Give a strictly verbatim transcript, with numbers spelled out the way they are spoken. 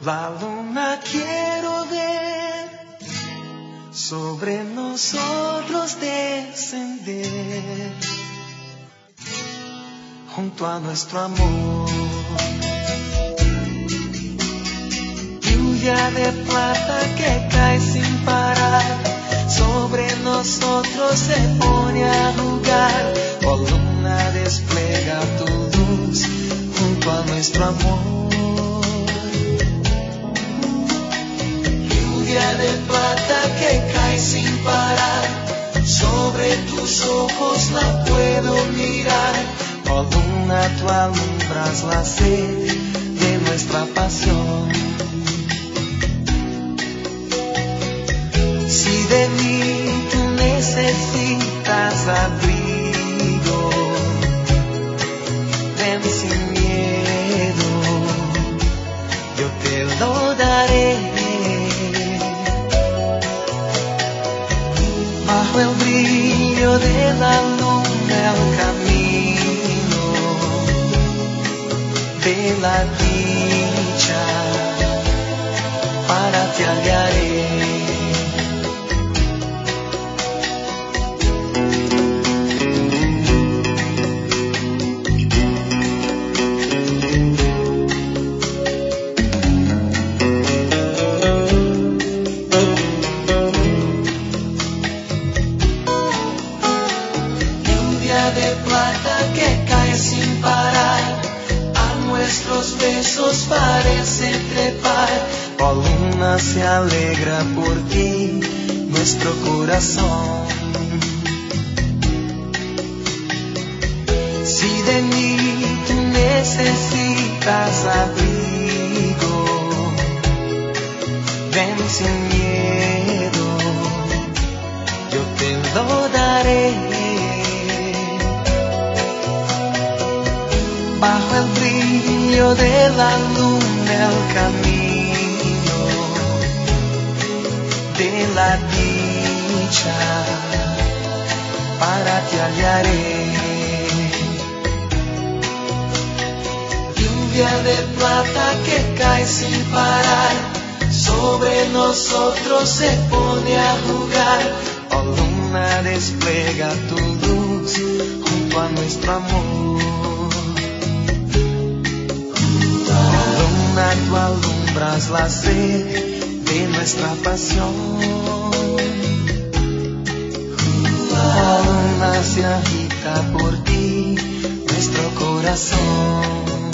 La luna quiero ver sobre nosotros descender, junto a nuestro amor. Lluvia de plata que cae sin parar, sobre nosotros se pone a jugar. Oh luna, despliega tu luz junto a nuestro amor. Lluvia de plata que cae sin parar, sobre tus ojos la puedo mirar. Oh luna, tú alumbras la sed de nuestra pasión. Si de mí tú necesitas abrigo, ven sin miedo, yo te lo daré. Bajo el brillo de la luna el camino de la dicha para ti hallaré. Parece trepar, oh luna, se alegra por ti nuestro corazón. Si de mí tú necesitas abrigo, ven sin miedo, yo te lo daré. Bajo el brillo de la luna el camino de la dicha para ti hallaré. Lluvia de plata que cae sin parar, sobre nosotros se pone a jugar. Oh luna, despliega tu luz junto a nuestro amor. Luna, tú alumbras la sed de nuestra pasión. La luna se agita por ti, nuestro corazón.